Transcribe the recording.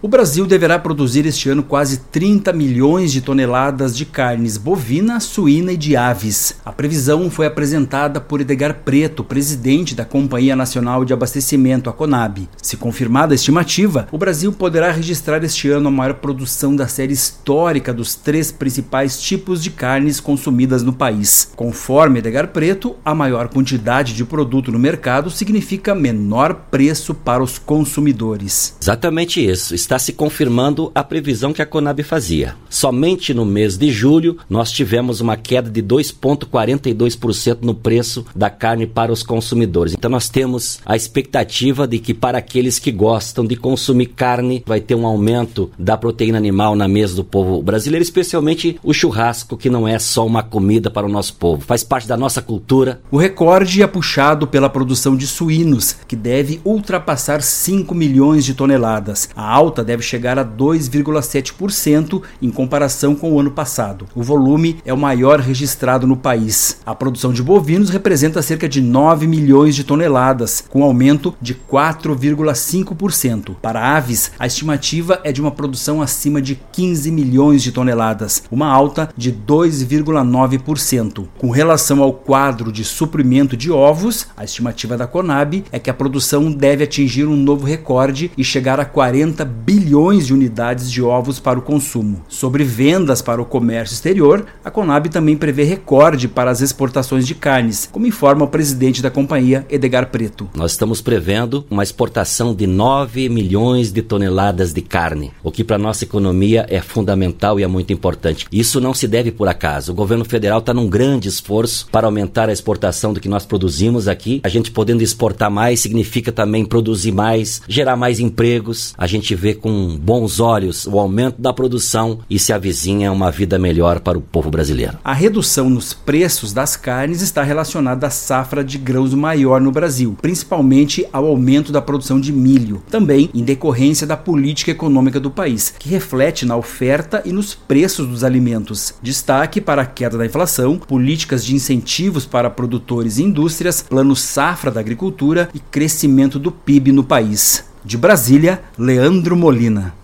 O Brasil deverá produzir este ano quase 30 milhões de toneladas de carnes bovina, suína e de aves. A previsão foi apresentada por Edgar Preto, presidente da Companhia Nacional de Abastecimento, a CONAB. Se confirmada a estimativa, o Brasil poderá registrar este ano a maior produção da série histórica dos 3 principais tipos de carnes consumidas no país. Conforme Edgar Preto, a maior quantidade de produto no mercado significa menor preço para os consumidores. Exatamente isso. Está se confirmando a previsão que a CONAB fazia. Somente no mês de julho, nós tivemos uma queda de 2,42% no preço da carne para os consumidores. Então nós temos a expectativa de que para aqueles que gostam de consumir carne, vai ter um aumento da proteína animal na mesa do povo brasileiro, especialmente o churrasco, que não é só uma comida para o nosso povo, faz parte da nossa cultura. O recorde é puxado pela produção de suínos, que deve ultrapassar 5 milhões de toneladas. A alta deve chegar a 2,7% em comparação com o ano passado. O volume é o maior registrado no país. A produção de bovinos representa cerca de 9 milhões de toneladas, com aumento de 4,5%. Para aves, a estimativa é de uma produção acima de 15 milhões de toneladas, uma alta de 2,9%. Com relação ao quadro de suprimento de ovos, a estimativa da CONAB é que a produção deve atingir um novo recorde e chegar a 40 bilhões de unidades de ovos para o consumo. Sobre vendas para o comércio exterior, a CONAB também prevê recorde para as exportações de carnes, como informa o presidente da companhia, Edgar Preto. Nós estamos prevendo uma exportação de 9 milhões de toneladas de carne, o que para a nossa economia é fundamental e é muito importante. Isso não se deve por acaso. O governo federal está num grande esforço para aumentar a exportação do que nós produzimos aqui. A gente podendo exportar mais significa também produzir mais, gerar mais empregos. A gente vê com bons olhos o aumento da produção e se avizinha uma vida melhor para o povo brasileiro. A redução nos preços das carnes está relacionada à safra de grãos maior no Brasil, principalmente ao aumento da produção de milho, também em decorrência da política econômica do país, que reflete na oferta e nos preços dos alimentos. Destaque para a queda da inflação, políticas de incentivos para produtores e indústrias, plano safra da agricultura e crescimento do PIB no país. De Brasília, Leandro Molina.